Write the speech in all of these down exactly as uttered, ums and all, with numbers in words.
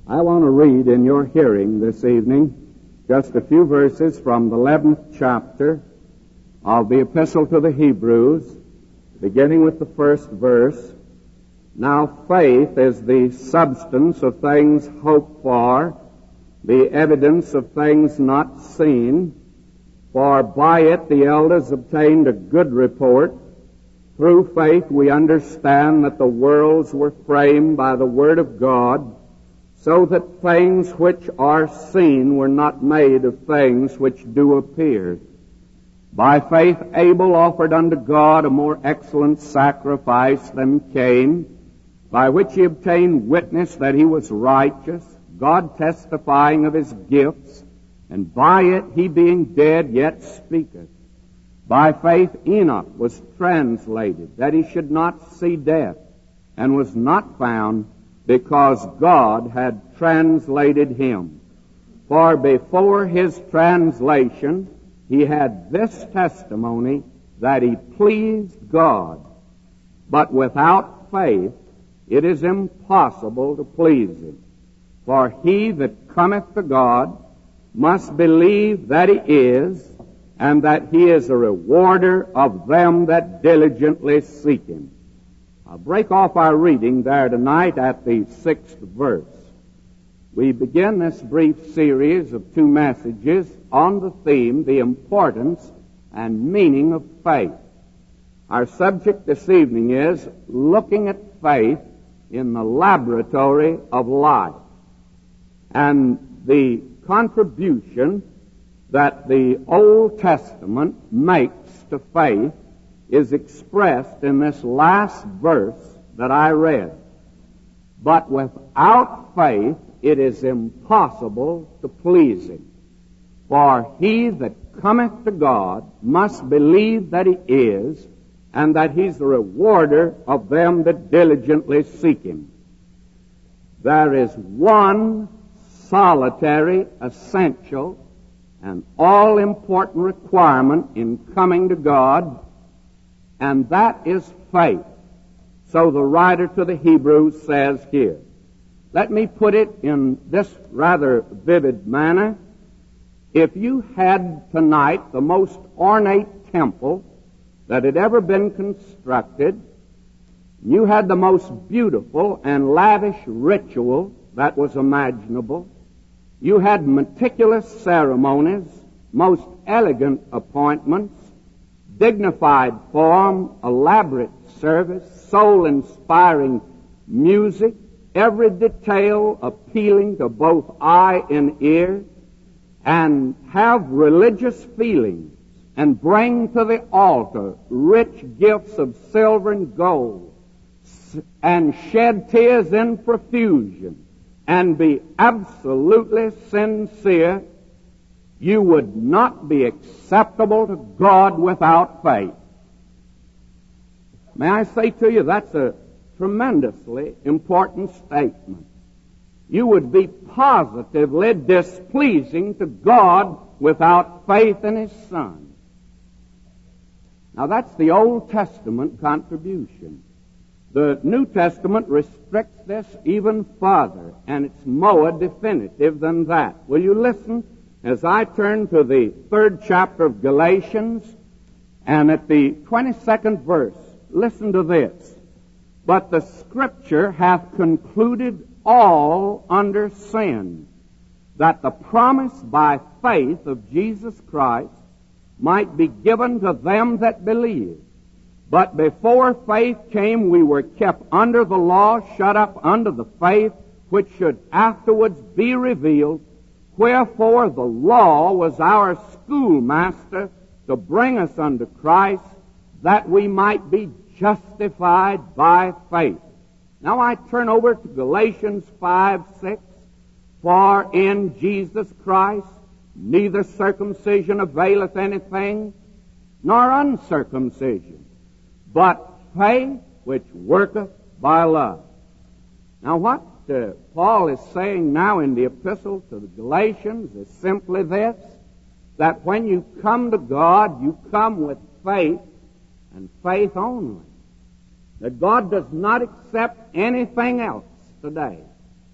I want to read in your hearing this evening just a few verses from the eleventh chapter of the Epistle to the Hebrews, beginning with the first verse. Now faith is the substance of things hoped for, the evidence of things not seen. For by it the elders obtained a good report. Through faith we understand that the worlds were framed by the word of God, so that things which are seen were not made of things which do appear. By faith Abel offered unto God a more excellent sacrifice than Cain, by which he obtained witness that he was righteous, God testifying of his gifts, and by it he being dead yet speaketh. By faith Enoch was translated, that he should not see death, and was not found, because God had translated him. For before his translation he had this testimony, that he pleased God. But without faith it is impossible to please him. For he that cometh to God must believe that he is, and that he is a rewarder of them that diligently seek him. I'll break off our reading there tonight at the sixth verse. We begin this brief series of two messages on the theme, the importance and meaning of faith. Our subject this evening is looking at faith in the laboratory of life. And the contribution that the Old Testament makes to faith is expressed in this last verse that I read. But without faith it is impossible to please him. For he that cometh to God must believe that he is, and that he's the rewarder of them that diligently seek him. There is one solitary, essential, and all-important requirement in coming to God, and that is faith. So the writer to the Hebrews says here, let me put it in this rather vivid manner. If you had tonight the most ornate temple that had ever been constructed, you had the most beautiful and lavish ritual that was imaginable, you had meticulous ceremonies, most elegant appointments, dignified form, elaborate service, soul-inspiring music, every detail appealing to both eye and ear, and have religious feelings, and bring to the altar rich gifts of silver and gold, and shed tears in profusion, and be absolutely sincere, you would not be acceptable to God without faith. May I say to you, that's a tremendously important statement. You would be positively displeasing to God without faith in his Son. Now that's the Old Testament contribution. The New Testament restricts this even further, and it's more definitive than that. Will you listen as I turn to the third chapter of Galatians, and at the twenty-second verse, listen to this. But the Scripture hath concluded all under sin, that the promise by faith of Jesus Christ might be given to them that believe. But before faith came, we were kept under the law, shut up under the faith which should afterwards be revealed. Wherefore the law was our schoolmaster to bring us unto Christ, that we might be justified by faith. Now I turn over to Galatians five six. For in Jesus Christ neither circumcision availeth anything, nor uncircumcision, but faith which worketh by love. Now what uh, Paul is saying now in the epistle to the Galatians is simply this, that when you come to God, you come with faith, and faith only. That God does not accept anything else today.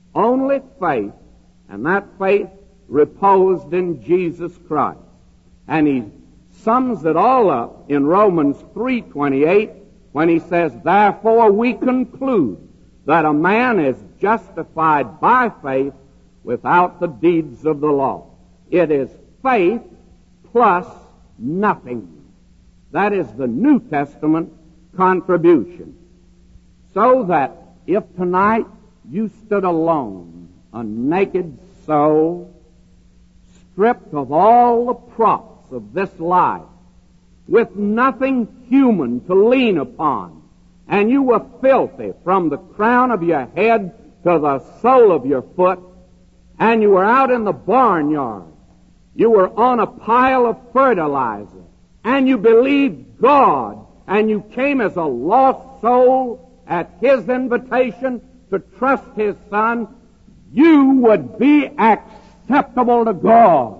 Only faith, and that faith reposed in Jesus Christ. And he sums it all up in Romans three twenty-eight when he says, therefore we conclude that a man is justified by faith without the deeds of the law. It is faith plus nothing. That is the New Testament contribution. So that if tonight you stood alone, a naked soul, stripped of all the props of this life, with nothing human to lean upon, and you were filthy from the crown of your head to the sole of your foot, and you were out in the barnyard, you were on a pile of fertilizer, and you believed God, and you came as a lost soul at His invitation to trust His Son, you would be acceptable to God.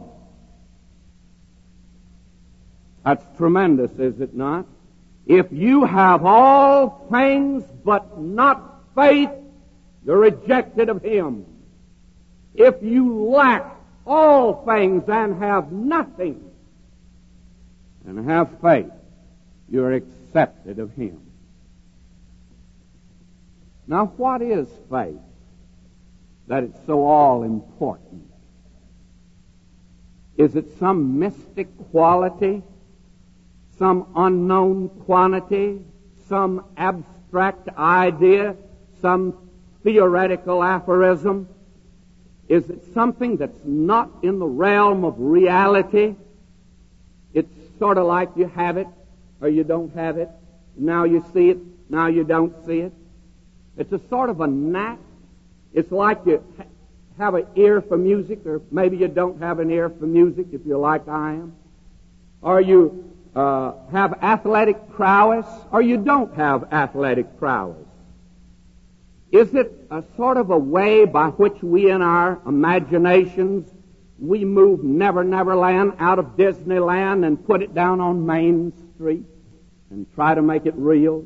That's tremendous, is it not? If you have all things but not faith, you're rejected of Him. If you lack all things and have nothing, and have faith, you're accepted of Him. Now, what is faith that it's so all important? Is it some mystic quality? Some unknown quantity? Some abstract idea? Some theoretical aphorism? Is it something that's not in the realm of reality? It's sort of like you have it or you don't have it. Now you see it, now you don't see it. It's a sort of a knack. It's like you ha- have an ear for music, or maybe you don't have an ear for music if you're like I am. Or you uh, have athletic prowess, or you don't have athletic prowess. Is it a sort of a way by which we in our imaginations, we move Never Never Land out of Disneyland and put it down on Main Street and try to make it real?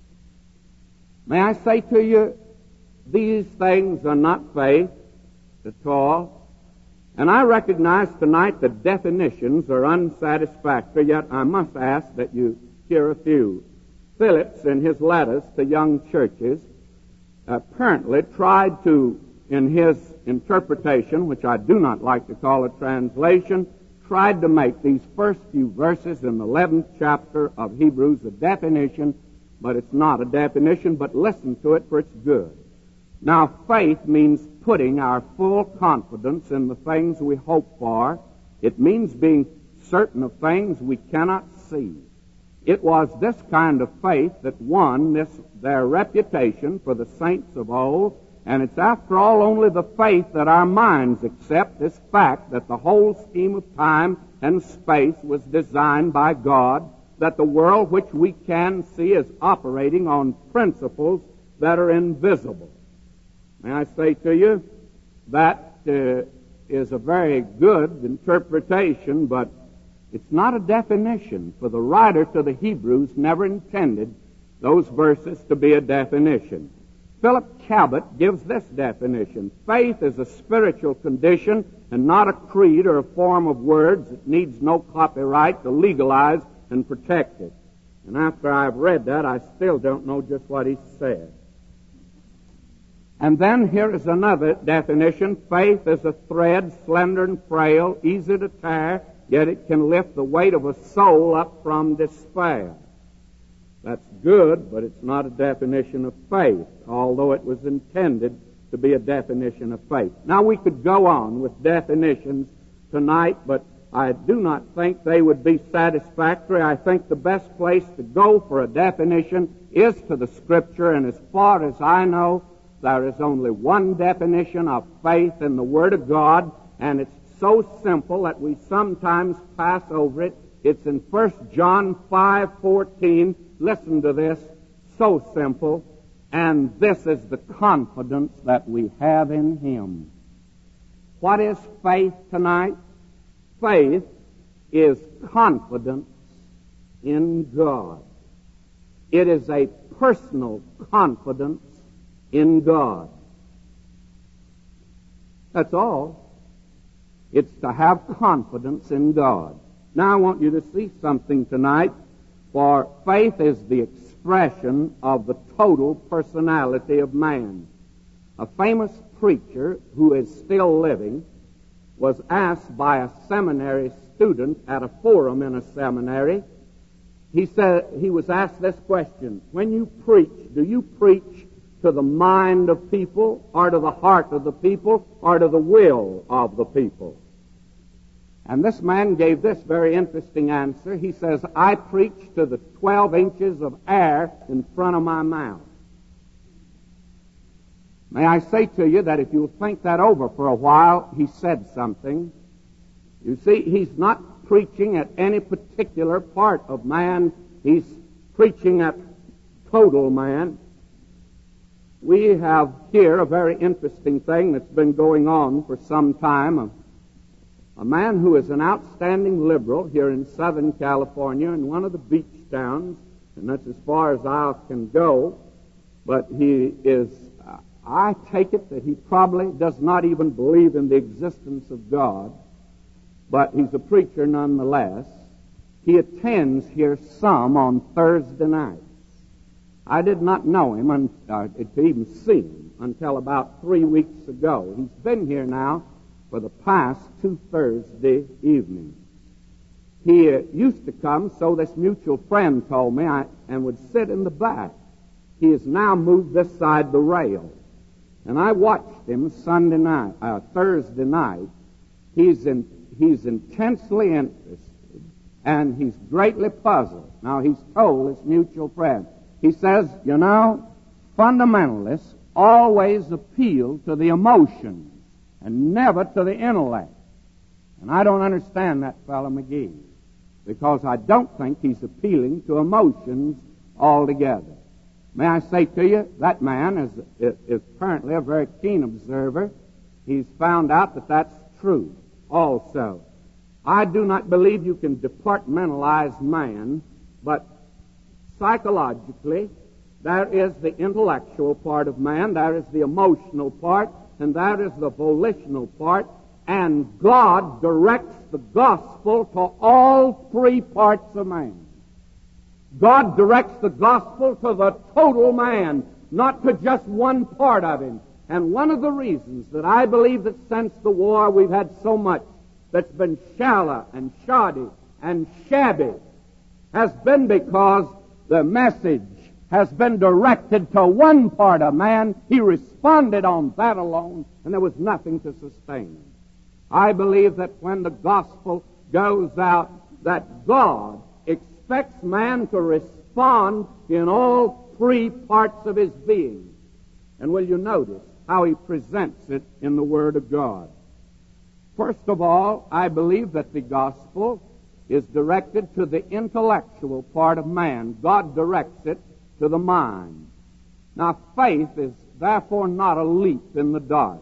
May I say to you, these things are not faith at all. And I recognize tonight that definitions are unsatisfactory, yet I must ask that you hear a few. Phillips, in his letters to young churches, apparently tried to, in his interpretation, which I do not like to call a translation, tried to make these first few verses in the eleventh chapter of Hebrews a definition, but it's not a definition, but listen to it for it's good. Now, faith means putting our full confidence in the things we hope for. It means being certain of things we cannot see. It was this kind of faith that won this their reputation for the saints of old, and it's after all only the faith that our minds accept this fact that the whole scheme of time and space was designed by God, that the world which we can see is operating on principles that are invisible. May I say to you, that uh, is a very good interpretation, but it's not a definition, for the writer to the Hebrews never intended those verses to be a definition. Philip Cabot gives this definition: faith is a spiritual condition and not a creed or a form of words. It needs no copyright to legalize and protect it. And after I've read that, I still don't know just what he said. And then here is another definition: faith is a thread, slender and frail, easy to tear, yet it can lift the weight of a soul up from despair. That's good, but it's not a definition of faith, although it was intended to be a definition of faith. Now, we could go on with definitions tonight, but I do not think they would be satisfactory. I think the best place to go for a definition is to the Scripture, and as far as I know, there is only one definition of faith in the Word of God, and it's so simple that we sometimes pass over it. It's in First John five fourteen. Listen to this. So simple. And this is the confidence that we have in Him. What is faith tonight? Faith is confidence in God. It is a personal confidence in God. That's all. It's to have confidence in God. Now I want you to see something tonight, for faith is the expression of the total personality of man. A famous preacher who is still living was asked by a seminary student at a forum in a seminary. He said, he was asked this question: when you preach, do you preach to the mind of people, or to the heart of the people, or to the will of the people? And this man gave this very interesting answer. He says, I preach to the twelve inches of air in front of my mouth. May I say to you that if you'll think that over for a while, he said something. You see, he's not preaching at any particular part of man. He's preaching at total man. We have here a very interesting thing that's been going on for some time. A, a man who is an outstanding liberal here in Southern California in one of the beach towns, and that's as far as I can go, but he is, uh, I take it that he probably does not even believe in the existence of God, but he's a preacher nonetheless. He attends here some on Thursday nights. I did not know him, un- uh, to even see him, until about three weeks ago. He's been here now for the past two Thursday evenings. He uh, used to come, so this mutual friend told me, I, and would sit in the back. He has now moved this side the rail. And I watched him Sunday night, uh, Thursday night. He's in, he's intensely interested, and he's greatly puzzled. Now, he's told this mutual friend, he says, you know, fundamentalists always appeal to the emotions and never to the intellect. And I don't understand that fellow McGee, because I don't think he's appealing to emotions altogether. May I say to you, that man is, is, is apparently a very keen observer. He's found out that that's true also. I do not believe you can departmentalize man, but psychologically, there is the intellectual part of man, there is the emotional part, and there is the volitional part, and God directs the gospel to all three parts of man. God directs the gospel to the total man, not to just one part of him. And one of the reasons that I believe that since the war we've had so much that's been shallow and shoddy and shabby has been because the message has been directed to one part of man. He responded on that alone, and there was nothing to sustain him. I believe that when the gospel goes out, that God expects man to respond in all three parts of his being. And will you notice how he presents it in the Word of God? First of all, I believe that the gospel is directed to the intellectual part of man. God directs it to the mind. Now, faith is therefore not a leap in the dark.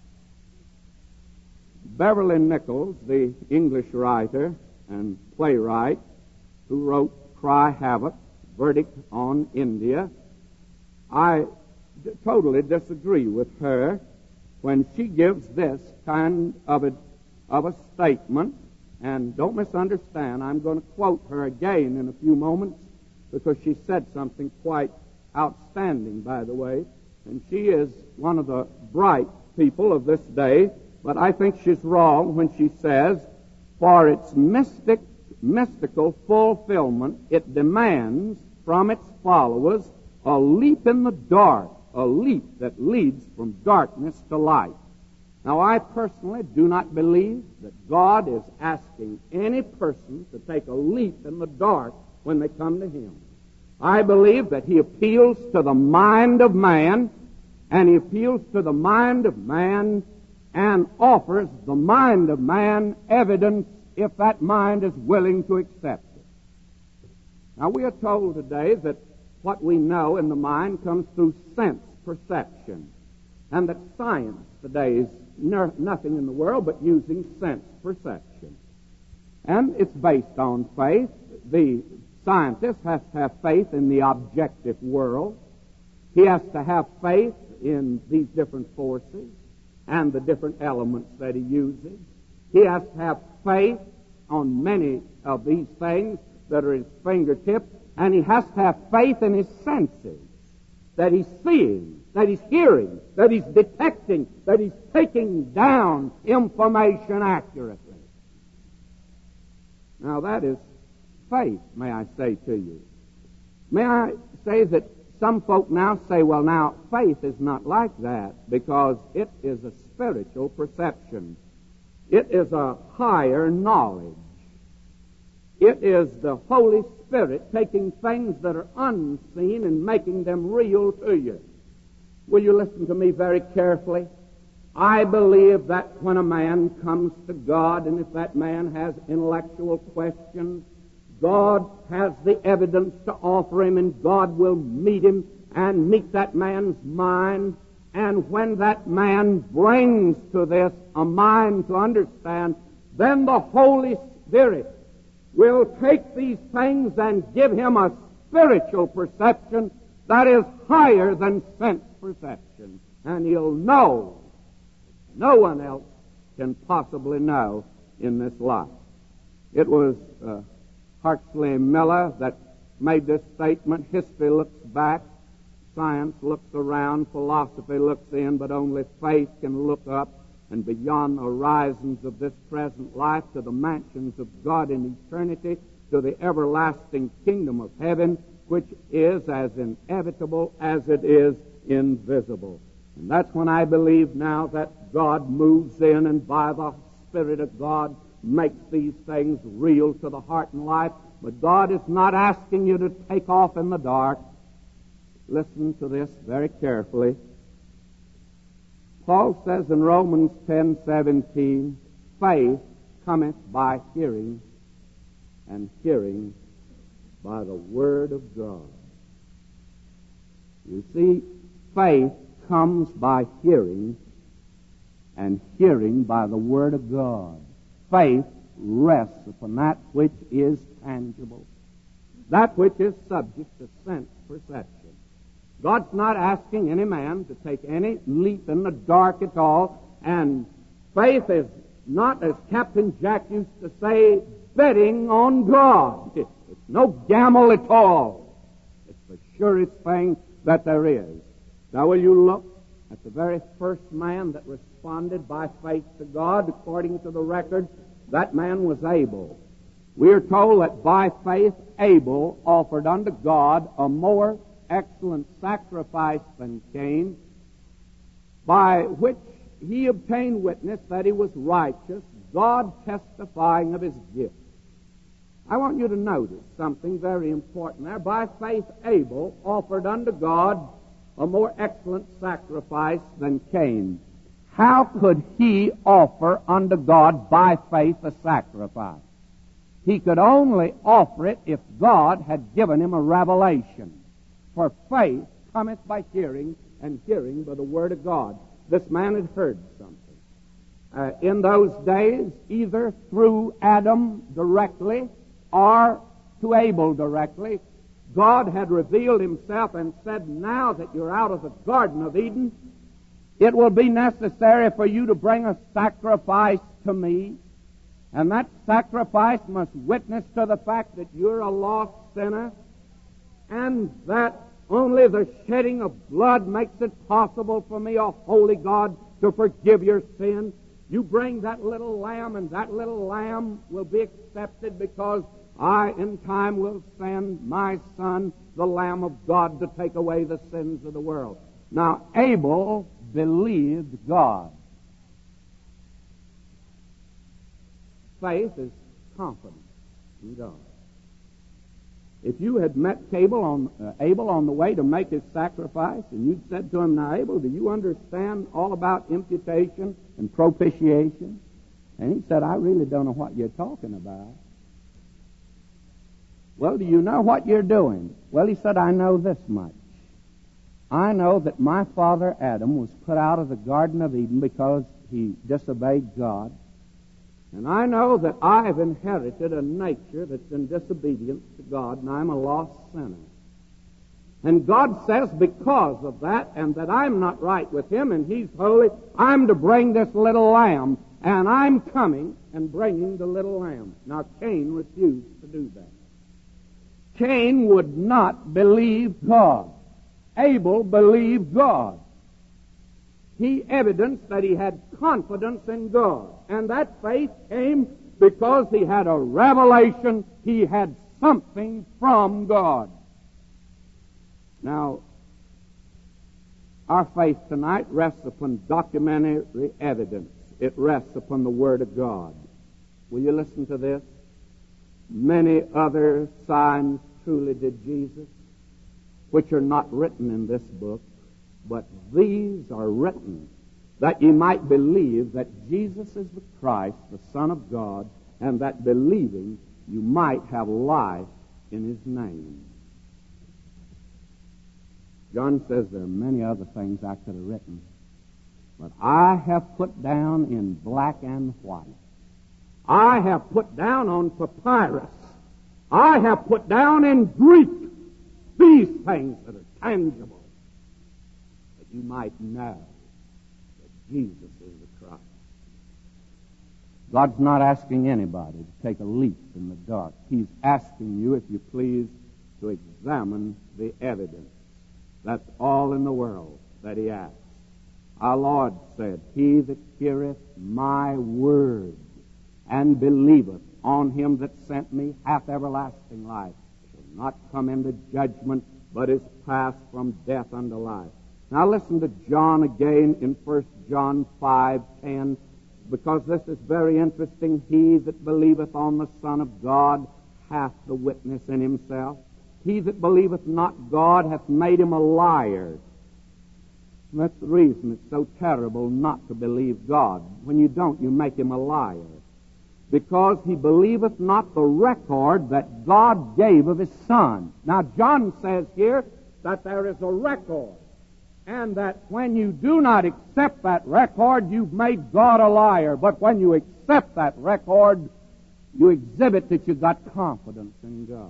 Beverly Nichols, the English writer and playwright who wrote Cry Havoc, Verdict on India, I d- totally disagree with her when she gives this kind of a, of a statement. And don't misunderstand, I'm going to quote her again in a few moments, because she said something quite outstanding, by the way. And she is one of the bright people of this day, but I think she's wrong when she says, for its mystic, mystical fulfillment, it demands from its followers a leap in the dark, a leap that leads from darkness to light. Now, I personally do not believe that God is asking any person to take a leap in the dark when they come to Him. I believe that He appeals to the mind of man, and He appeals to the mind of man and offers the mind of man evidence if that mind is willing to accept it. Now, we are told today that what we know in the mind comes through sense perception, and that science today is no, nothing in the world but using sense perception. And it's based on faith. The scientist has to have faith in the objective world. He has to have faith in these different forces. and the different elements that he uses. He has to have faith on many of these things that are at his fingertips, and he has to have faith in his senses, that he's seeing, that he's hearing, that he's detecting, that he's taking down information accurately. Now that is faith, may I say to you. May I say that some folk now say, well, now, faith is not like that because it is a spiritual perception. It is a higher knowledge. It is the Holy Spirit taking things that are unseen and making them real to you. Will you listen to me very carefully? I believe that when a man comes to God, and if that man has intellectual questions, God has the evidence to offer him, and God will meet him and meet that man's mind. And when that man brings to this a mind to understand, then the Holy Spirit will take these things and give him a spiritual perception that is higher than sense perception. And he'll know no one else can possibly know in this life. It was uh, Huxley Miller that made this statement: history looks back, science looks around, philosophy looks in, but only faith can look up and beyond the horizons of this present life to the mansions of God in eternity, to the everlasting kingdom of heaven, which is as inevitable as it is invisible. And that's when I believe now that God moves in and by the Spirit of God makes these things real to the heart and life. But God is not asking you to take off in the dark. Listen to this very carefully. Paul says in Romans ten seventeen, faith cometh by hearing, and hearing by the Word of God. You see, faith comes by hearing, and hearing by the Word of God. Faith rests upon that which is tangible, that which is subject to sense perception. God's not asking any man to take any leap in the dark at all, and faith is not, as Captain Jack used to say, betting on God. It's no gamble at all. It's the surest thing that there is. Now will you look at the very first man that responded by faith to God according to the record? That man was Abel. We are told that by faith Abel offered unto God a more excellent sacrifice than Cain, by which he obtained witness that he was righteous, God testifying of his gift. I want you to notice something very important there. By faith Abel offered unto God a more excellent sacrifice than Cain. How could he offer unto God by faith a sacrifice? He could only offer it if God had given him a revelation. For faith cometh by hearing, and hearing by the Word of God. This man had heard something. Uh, in those days, either through Adam directly or to Abel directly, God had revealed himself and said, now that you're out of the Garden of Eden, it will be necessary for you to bring a sacrifice to me. And that sacrifice must witness to the fact that you're a lost sinner, and that only the shedding of blood makes it possible for me, a holy God, to forgive your sin. You bring that little lamb, and that little lamb will be accepted because I, in time, will send my Son, the Lamb of God, to take away the sins of the world. Now, Abel believed God. Faith is confidence in God. If you had met Abel on, uh, Abel on the way to make his sacrifice, and you'd said to him, now, Abel, do you understand all about imputation and propitiation? And he said, I really don't know what you're talking about. Well, do you know what you're doing? Well, he said, I know this much. I know that my father Adam was put out of the Garden of Eden because he disobeyed God. And I know that I've inherited a nature that's in disobedience to God, and I'm a lost sinner. And God says, because of that, and that I'm not right with him, and he's holy, I'm to bring this little lamb, and I'm coming and bringing the little lamb. Now, Cain refused to do that. Cain would not believe God. Abel believed God. He evidenced that he had confidence in God. And that faith came because he had a revelation. He had something from God. Now, our faith tonight rests upon documentary evidence. It rests upon the Word of God. Will you listen to this? Many other signs truly did Jesus, which are not written in this book, but these are written that ye might believe that Jesus is the Christ, the Son of God, and that believing you might have life in his name. John says there are many other things I could have written, but I have put down in black and white. I have put down on papyrus. I have put down in Greek these things that are tangible, that you might know that Jesus is the Christ. God's not asking anybody to take a leap in the dark. He's asking you, if you please, to examine the evidence. That's all in the world that he asks. Our Lord said, he that heareth my word and believeth on him that sent me hath everlasting life, shall not come into judgment, but is passed from death unto life. Now listen to John again in First John five ten, because this is very interesting. He that believeth on the Son of God hath the witness in himself. He that believeth not God hath made him a liar. And that's the reason it's so terrible not to believe God. When you don't, you make him a liar. Because he believeth not the record that God gave of his Son. Now, John says here that there is a record, and that when you do not accept that record, you've made God a liar. But when you accept that record, you exhibit that you've got confidence in God.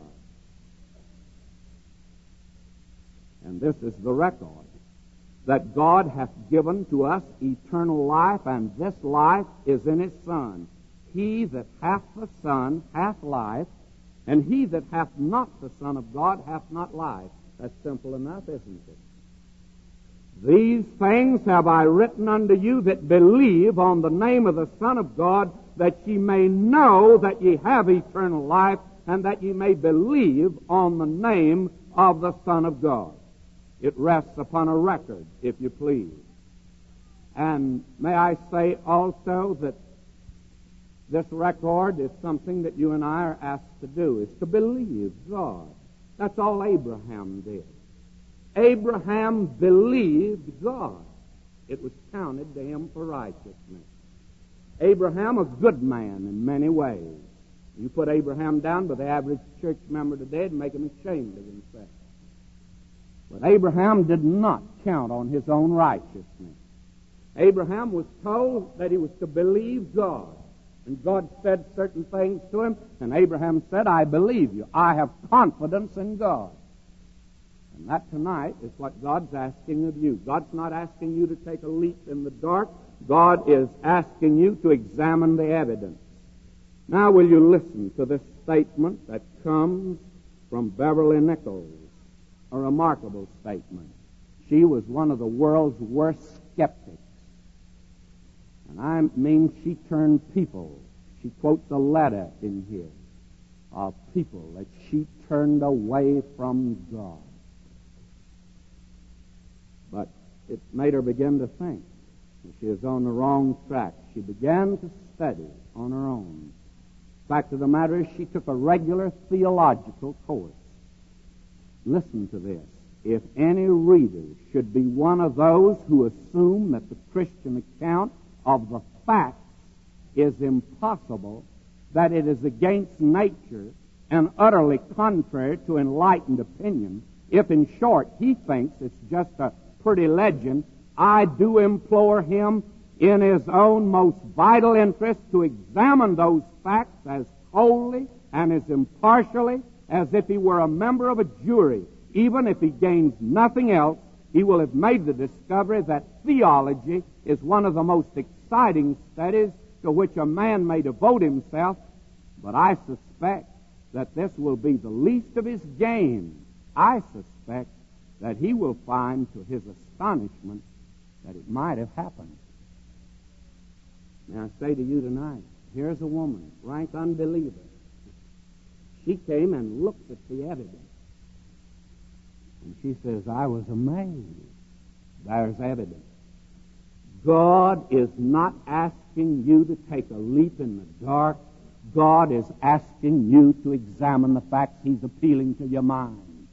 And this is the record, that God hath given to us eternal life, and this life is in his Son. He that hath the Son hath life, and he that hath not the Son of God hath not life. That's simple enough, isn't it? These things have I written unto you that believe on the name of the Son of God, that ye may know that ye have eternal life, and that ye may believe on the name of the Son of God. It rests upon a record, if you please. And may I say also that this record is something that you and I are asked to do, is to believe God. That's all Abraham did. Abraham believed God. It was counted to him for righteousness. Abraham, a good man in many ways. You put Abraham down with the average church member today and make him ashamed of himself. But Abraham did not count on his own righteousness. Abraham was told that he was to believe God. And God said certain things to him, and Abraham said, I believe you. I have confidence in God. And that tonight is what God's asking of you. God's not asking you to take a leap in the dark. God is asking you to examine the evidence. Now will you listen to this statement that comes from Beverly Nichols, a remarkable statement. She was one of the world's worst skeptics. And I mean she turned people. She quotes a letter in here of people that she turned away from God. But it made her begin to think that she was on the wrong track. She began to study on her own. The fact of the matter is she took a regular theological course. Listen to this. If any reader should be one of those who assume that the Christian account of the facts is impossible, that it is against nature and utterly contrary to enlightened opinion, if in short he thinks it's just a pretty legend, I do implore him in his own most vital interest to examine those facts as wholly and as impartially as if he were a member of a jury. Even if he gains nothing else, he will have made the discovery that theology is one of the most exciting studies to which a man may devote himself. But I suspect that this will be the least of his gains. I suspect that he will find, to his astonishment, that it might have happened. May I say to you tonight, here's a woman, rank unbeliever. She came and looked at the evidence. And she says, I was amazed. There's evidence. God is not asking you to take a leap in the dark. God is asking you to examine the facts. He's appealing to your mind.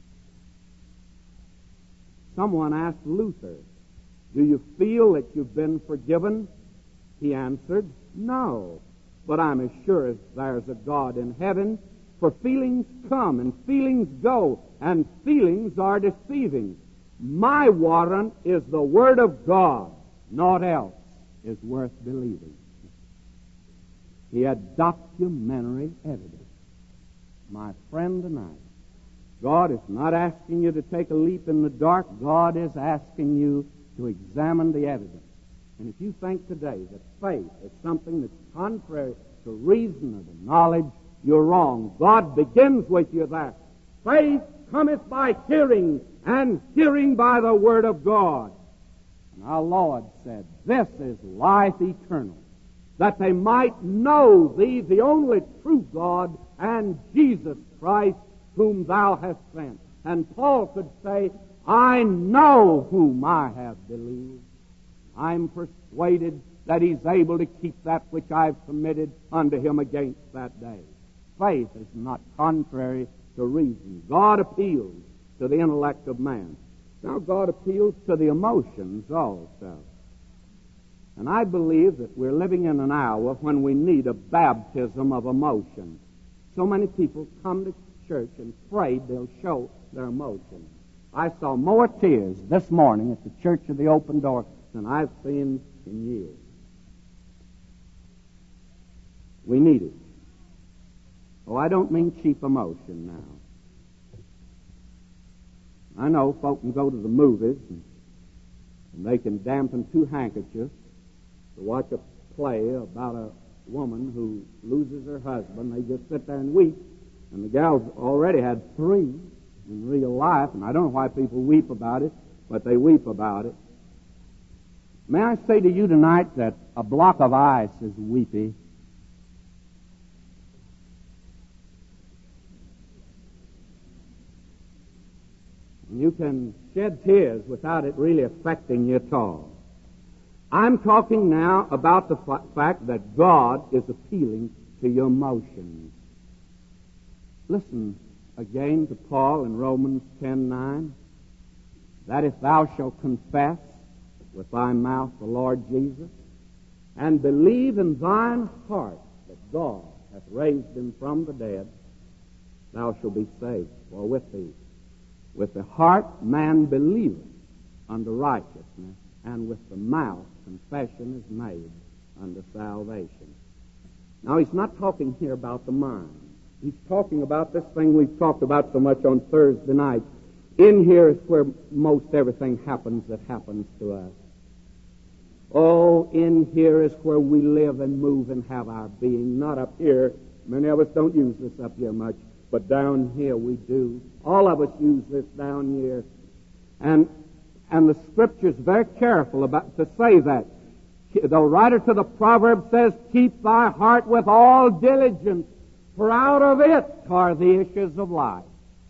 Someone asked Luther, do you feel that you've been forgiven? He answered, no, but I'm as sure as there's a God in heaven, for feelings come and feelings go, and feelings are deceiving. My warrant is the Word of God. Naught else is worth believing. He had documentary evidence. My friend tonight, God is not asking you to take a leap in the dark. God is asking you to examine the evidence. And if you think today that faith is something that's contrary to reason or to knowledge, you're wrong. God begins with you there. Faith cometh by hearing, and hearing by the Word of God. And our Lord said, this is life eternal, that they might know Thee, the only true God, and Jesus Christ, whom Thou hast sent. And Paul could say, I know whom I have believed. I'm persuaded that He's able to keep that which I've committed unto Him against that day. Faith is not contrary to reason. God appeals to the intellect of man. Now God appeals to the emotions also. And I believe that we're living in an hour when we need a baptism of emotion. So many people come to church and afraid they'll show their emotions. I saw more tears this morning at the Church of the Open Door than I've seen in years. We need it. Oh, I don't mean cheap emotion now. I know folk can go to the movies and, and they can dampen two handkerchiefs to watch a play about a woman who loses her husband. They just sit there and weep. And the gal's already had three in real life, and I don't know why people weep about it, but they weep about it. May I say to you tonight that a block of ice is weepy. You can shed tears without it really affecting you at all. I'm talking now about the f- fact that God is appealing to your emotions. Listen again to Paul in Romans ten nine, that if thou shalt confess with thy mouth the Lord Jesus, and believe in thine heart that God hath raised him from the dead, thou shalt be saved. For with thee, with the heart man believeth unto righteousness, and with the mouth confession is made unto salvation. Now he's not talking here about the mind. He's talking about this thing we've talked about so much on Thursday night. In here is where most everything happens that happens to us. Oh, in here is where we live and move and have our being. Not up here. Many of us don't use this up here much, but down here we do. All of us use this down here. And and the Scripture's very careful about to say that. The writer to the proverb says, keep thy heart with all diligence, for out of it are the issues of life.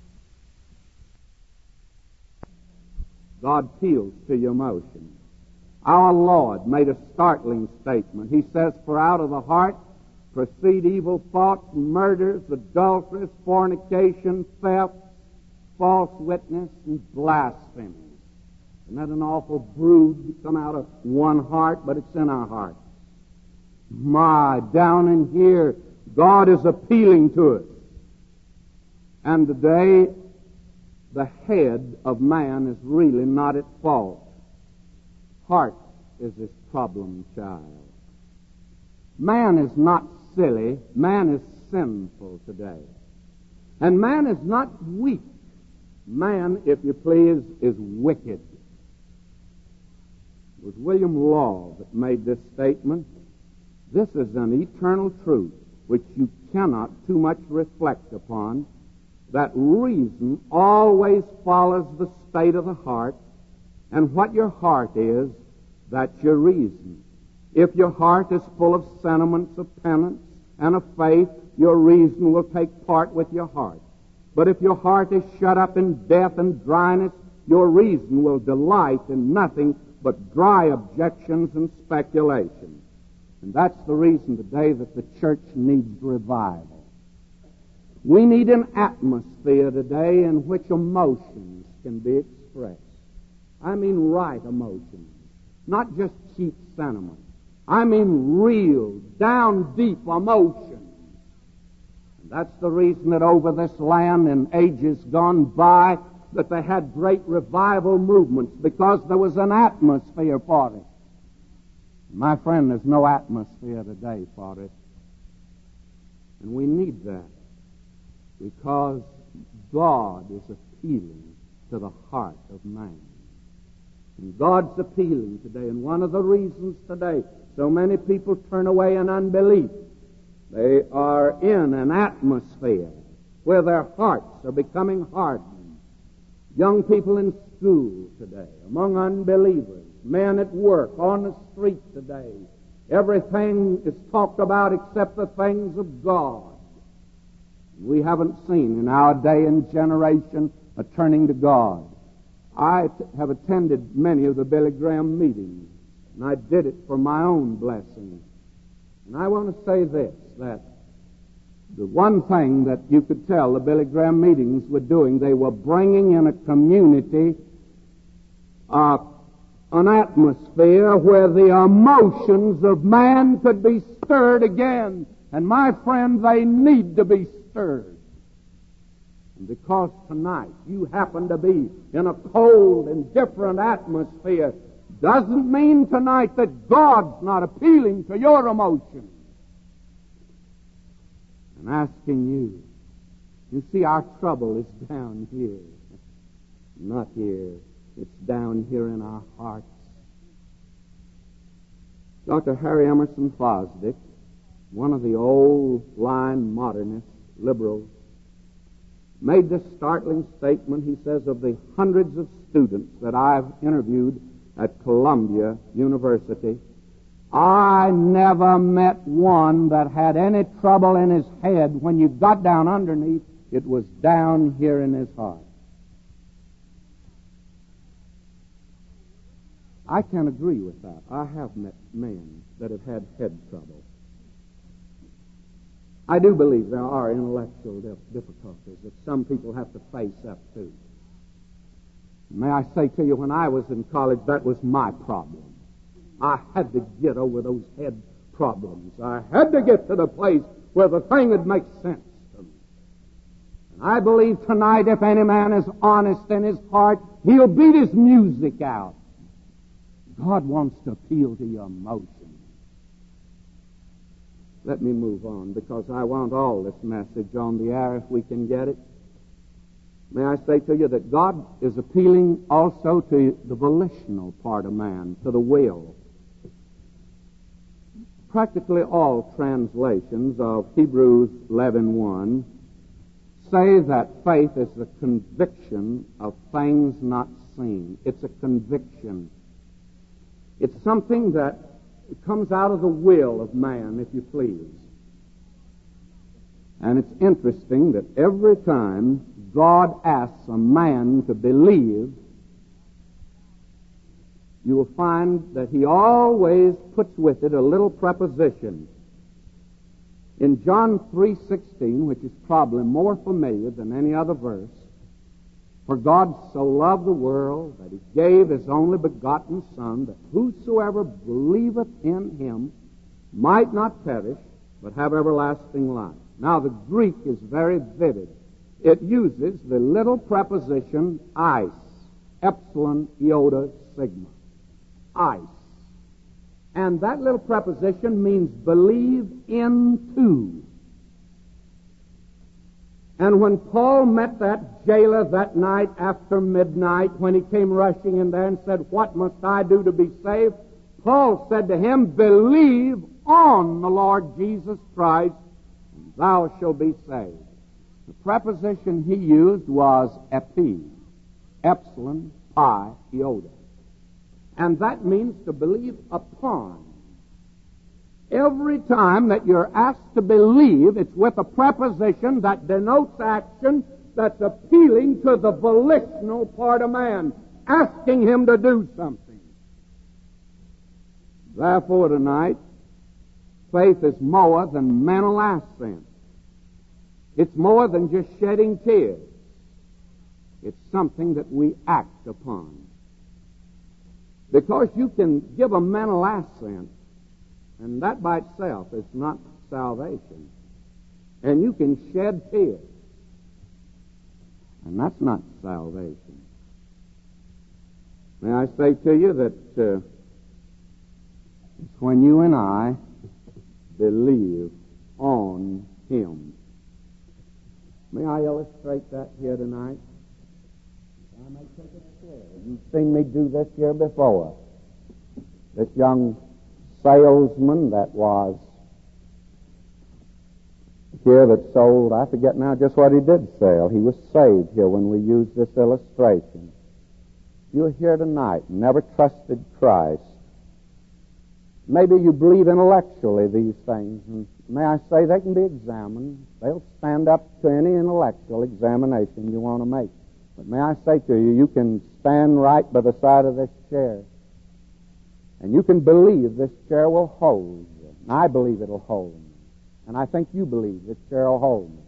God appeals to your emotions. Our Lord made a startling statement. He says, for out of the heart proceed evil thoughts, murders, adulteries, fornication, theft, false witness, and blasphemy. Isn't that an awful brood come out of one heart? But it's in our heart. My, down in here, God is appealing to us. And today, the head of man is really not at fault. Heart is his problem child. Man is not silly. Man is sinful today. And man is not weak. Man, if you please, is wicked. It was William Law that made this statement. This is an eternal truth which you cannot too much reflect upon, that reason always follows the state of the heart, and what your heart is, that's your reason. If your heart is full of sentiments of penance and of faith, your reason will take part with your heart. But if your heart is shut up in death and dryness, your reason will delight in nothing but dry objections and speculation. And that's the reason today that the church needs revival. We need an atmosphere today in which emotions can be expressed. I mean right emotions, not just cheap sentiment. I mean real, down deep emotions. And that's the reason that over this land in ages gone by that they had great revival movements, because there was an atmosphere for it. My friend, there's no atmosphere today for it. And we need that because God is appealing to the heart of man. And God's appealing today. And one of the reasons today so many people turn away in unbelief, they are in an atmosphere where their hearts are becoming hardened. Young people in school today, among unbelievers, men at work, on the street today, everything is talked about except the things of God. We haven't seen in our day and generation a turning to God. I t- have attended many of the Billy Graham meetings, and I did it for my own blessing. And I want to say this, that the one thing that you could tell the Billy Graham meetings were doing, they were bringing in a community, uh, an atmosphere where the emotions of man could be stirred again. And my friend, they need to be stirred. And because tonight you happen to be in a cold and different atmosphere, doesn't mean tonight that God's not appealing to your emotions and asking you. You see, our trouble is down here, not here. It's down here in our hearts. Doctor Harry Emerson Fosdick, one of the old-line modernist liberals, made this startling statement. He says, of the hundreds of students that I've interviewed at Columbia University, I never met one that had any trouble in his head. When you got down underneath, it was down here in his heart. I can agree with that. I have met men that have had head trouble. I do believe there are intellectual difficulties that some people have to face up to. May I say to you, when I was in college, that was my problem. I had to get over those head problems. I had to get to the place where the thing would make sense to me. And I believe tonight, if any man is honest in his heart, he'll beat his music out. God wants to appeal to your emotions. Let me move on, because I want all this message on the air if we can get it. May I say to you that God is appealing also to the volitional part of man, to the will. Practically all translations of Hebrews eleven one say that faith is the conviction of things not seen. It's a conviction. It's something that comes out of the will of man, if you please. And it's interesting that every time God asks a man to believe, you will find that he always puts with it a little preposition. In John three sixteen, which is probably more familiar than any other verse, for God so loved the world that he gave his only begotten Son, that whosoever believeth in him might not perish, but have everlasting life. Now the Greek is very vivid. It uses the little preposition eis, epsilon iota sigma. Eis. And that little preposition means believe into. And when Paul met that jailer that night after midnight, when he came rushing in there and said, "What must I do to be saved?" Paul said to him, "Believe on the Lord Jesus Christ, and thou shalt be saved." The preposition he used was epi, epsilon, pi, iota. And that means to believe upon. Every time that you're asked to believe, it's with a preposition that denotes action that's appealing to the volitional part of man, asking him to do something. Therefore, tonight, faith is more than mental assent. It's more than just shedding tears. It's something that we act upon. Because you can give a mental assent, and that by itself is not salvation. And you can shed tears, and that's not salvation. May I say to you that uh, it's when you and I believe on Him. May I illustrate that here tonight? I may take a chair. You've seen me do this here before. This young salesman that was here that sold, I forget now just what he did sell. He was saved here when we used this illustration. You're here tonight, never trusted Christ. Maybe you believe intellectually these things, and may I say they can be examined. They'll stand up to any intellectual examination you want to make. But may I say to you, you can stand right by the side of this chair, and you can believe this chair will hold you. And I believe it'll hold me. And I think you believe this chair will hold me.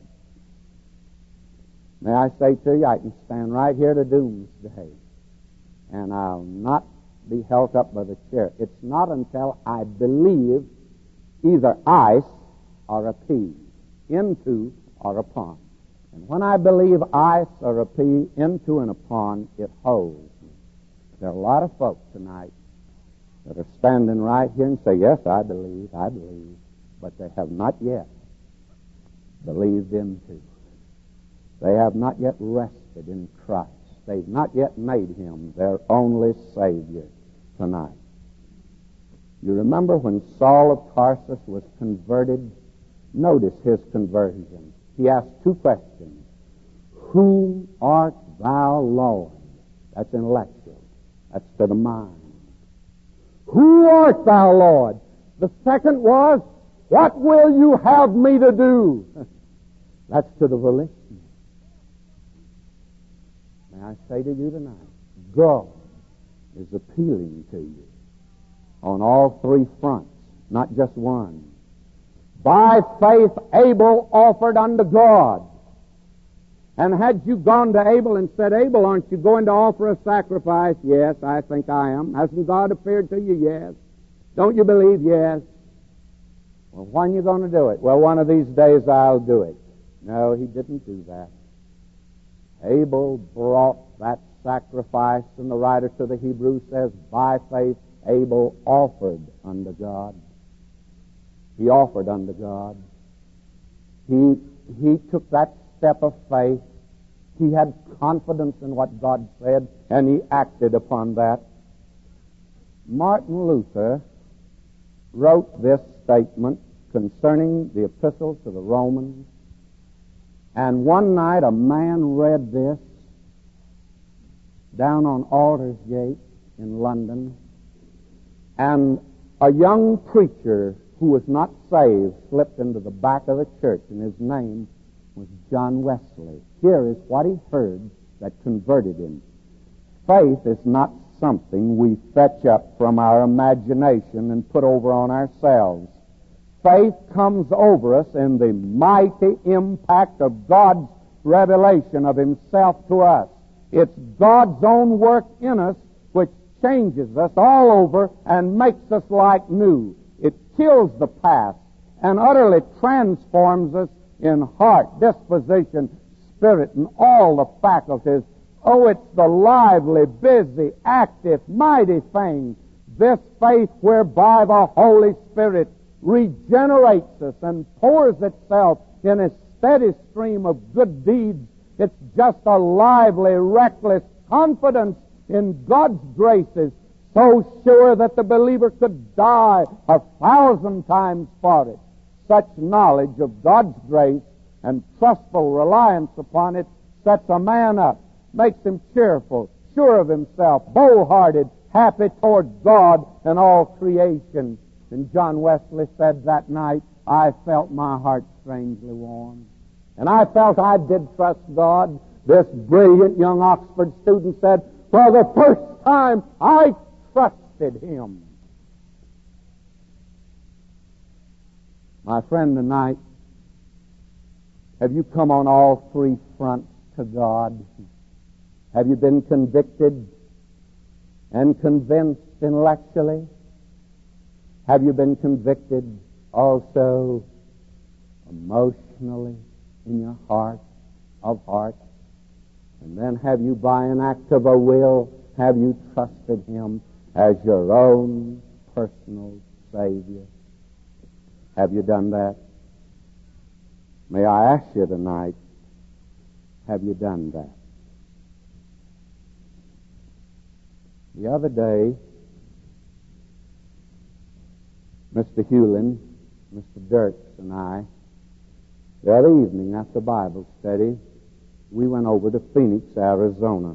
May I say to you, I can stand right here to doomsday, and I'll not be held up by the chair. It's not until I believe either ice or a pea, into or upon. And when I believe ice or a pea, into and upon, it holds me. There are a lot of folks tonight that are standing right here and say, "Yes, I believe, I believe," but they have not yet believed into. They have not yet rested in Christ. They've not yet made Him their only Savior tonight. You remember when Saul of Tarsus was converted? Notice his conversion. He asked two questions. "Whom art thou, Lord?" That's intellectual. That's to the mind. "Who art thou, Lord?" The second was, "What will you have me to do?" That's to the volition. May I say to you tonight, God is appealing to you on all three fronts, not just one. By faith Abel offered unto God. And had you gone to Abel and said, "Abel, aren't you going to offer a sacrifice?" "Yes, I think I am." "Hasn't God appeared to you?" "Yes." "Don't you believe?" "Yes." "Well, when are you going to do it?" "Well, one of these days I'll do it." No, he didn't do that. Abel brought that sacrifice, and the writer to the Hebrews says, by faith Abel offered unto God. He offered unto God. He, he took that step of faith. He had confidence in what God said, and he acted upon that. Martin Luther wrote this statement concerning the epistle to the Romans, and one night a man read this down on Aldersgate in London, and a young preacher who was not saved slipped into the back of the church, and his name was John Wesley. Here is what he heard that converted him. Faith is not something we fetch up from our imagination and put over on ourselves. Faith comes over us in the mighty impact of God's revelation of Himself to us. It's God's own work in us which changes us all over and makes us like new. It kills the past and utterly transforms us in heart, disposition, spirit, and all the faculties. Oh, it's the lively, busy, active, mighty thing, this faith whereby the Holy Spirit regenerates us and pours itself in a steady stream of good deeds. It's just a lively, reckless confidence in God's graces, so sure that the believer could die a thousand times for it. Such knowledge of God's grace and trustful reliance upon it sets a man up, makes him cheerful, sure of himself, bold-hearted, happy toward God and all creation. And John Wesley said that night, I felt my heart strangely warm. And I felt I did trust God. This brilliant young Oxford student said, for the first time, I trusted Him. My friend, tonight, have you come on all three fronts to God? Have you been convicted and convinced intellectually? Have you been convicted also emotionally in your heart of hearts? And then have you, by an act of a will, have you trusted Him as your own personal Savior? Have you done that? May I ask you tonight, have you done that? The other day, Mister Hewlin, Mister Dirks, and I, the other evening after Bible study, we went over to Phoenix, Arizona.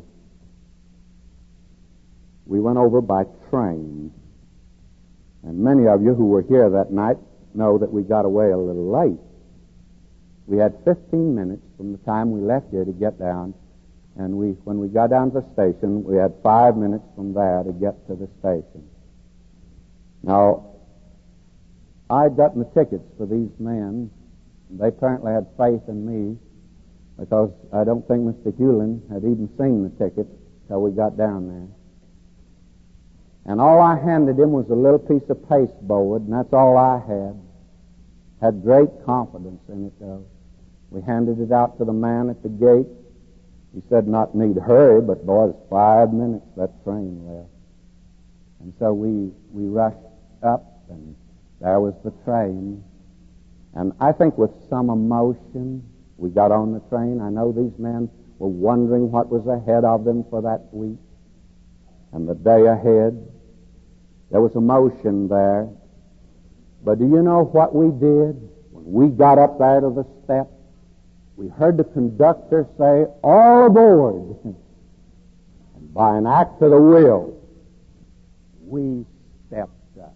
We went over by train. And many of you who were here that night know that we got away a little late. We had fifteen minutes from the time we left here to get down, and we, when we got down to the station, we had five minutes from there to get to the station. Now, I'd gotten the tickets for these men. They apparently had faith in me, because I don't think Mister Hewlin had even seen the tickets till we got down there. And all I handed him was a little piece of pasteboard, and that's all I had. Had great confidence in it, though. We handed it out to the man at the gate. He said not need hurry, but boy, it's five minutes that train left. And so we we rushed up, and there was the train. And I think with some emotion, we got on the train. I know these men were wondering what was ahead of them for that week and the day ahead. There was emotion there. But do you know what we did? When we got up there to the step, we heard the conductor say, all aboard. And by an act of the will, we stepped up.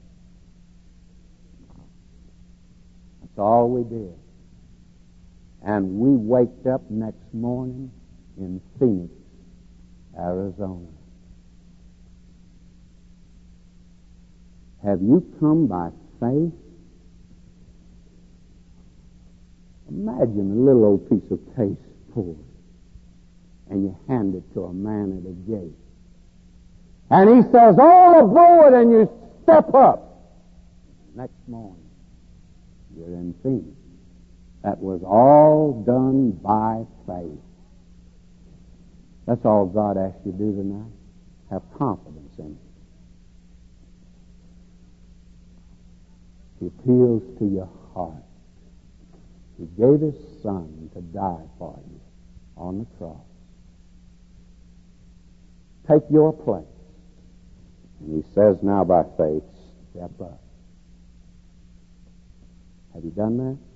That's all we did. And we waked up next morning in Phoenix, Arizona. Have you come by faith? Imagine a little old piece of pasteboard, and you hand it to a man at a gate. And he says, all aboard, and you step up. Next morning, you're in Phoenix. That was all done by faith. That's all God asks you to do tonight. Have confidence in it. He appeals to your heart. He gave His Son to die for you on the cross. Take your place. And He says now by faith, step up. Have you done that?